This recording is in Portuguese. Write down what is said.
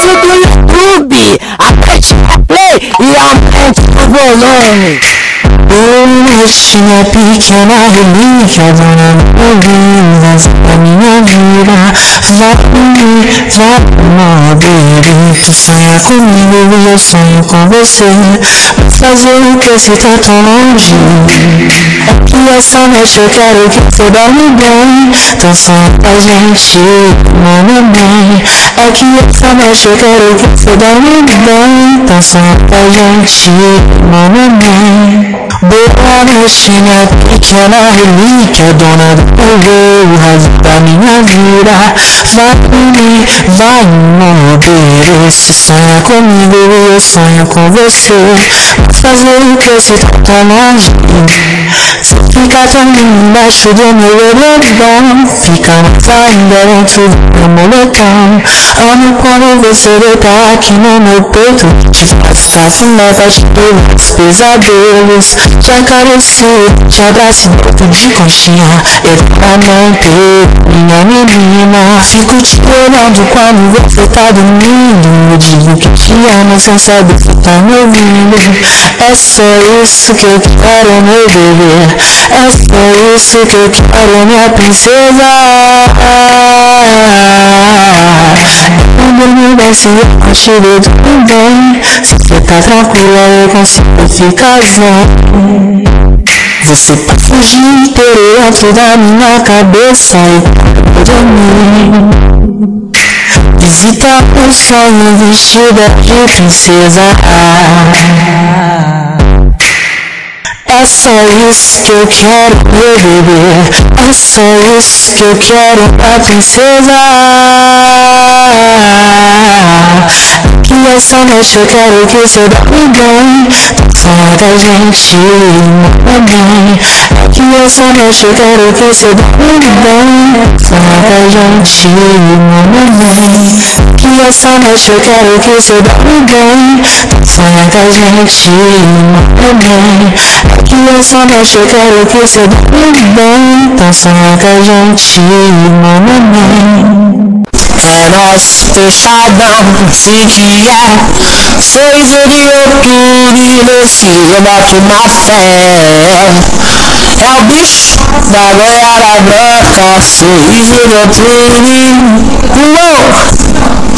vídeo do YouTube, aperte a play e aumente o volume. Minha pequena relíquia, dona das da minha vida. Vai baby, sonha comigo e eu sonho com você. Fazer o que se tá tão longe. É que essa noite eu quero que você dorme bem. Então sonha pra gente, mano bem. É que essa noite eu quero que você dorme bem. Então sonha pra gente, mano bem. Boa noite, minha pequena relíquia, dona do poder, o razão da minha vida. Vai me obedecer. Sonha comigo e eu sonho com você. Fazer o que se tá longe. Fica também embaixo do meu edredom. Fica mais ainda dentro do meu moletom. Amo quando você deita aqui no meu peito. Te ficar com leva de meus pesadelos. Te acareci, te abraço dentro de conchinha. Eternamente, minha menina. Fico te olhando quando você tá dormindo. Digo que te amo sem saber que tá me ouvindo. É só isso que eu quero, meu bebê. É só isso que eu quero, minha princesa. Quando me desce eu contigo tudo bem. Se você tá tranquila eu consigo ficar zen. Você passa o dia inteiro dentro da minha cabeça e de mim. Visita o sonho vestida de princesa. É só isso que eu quero, meu bebê. É só isso que eu quero, a princesa. Que essa noite eu quero que você dorme bem. Sonha da gente, manda bem. Que essa noite eu quero que você dorme bem. Sonha da gente, manda bem. Que essa noite eu quero que você dorme bem. Sonha da gente, manda bem. Que essa noite eu quero que você dorme bem. Então sonha com a gente, manda bem. É nós fechadão esse dia. 6 de outubro nesse rebote má fé. É o bicho da goiaba branca, sorriso noturno. Uou!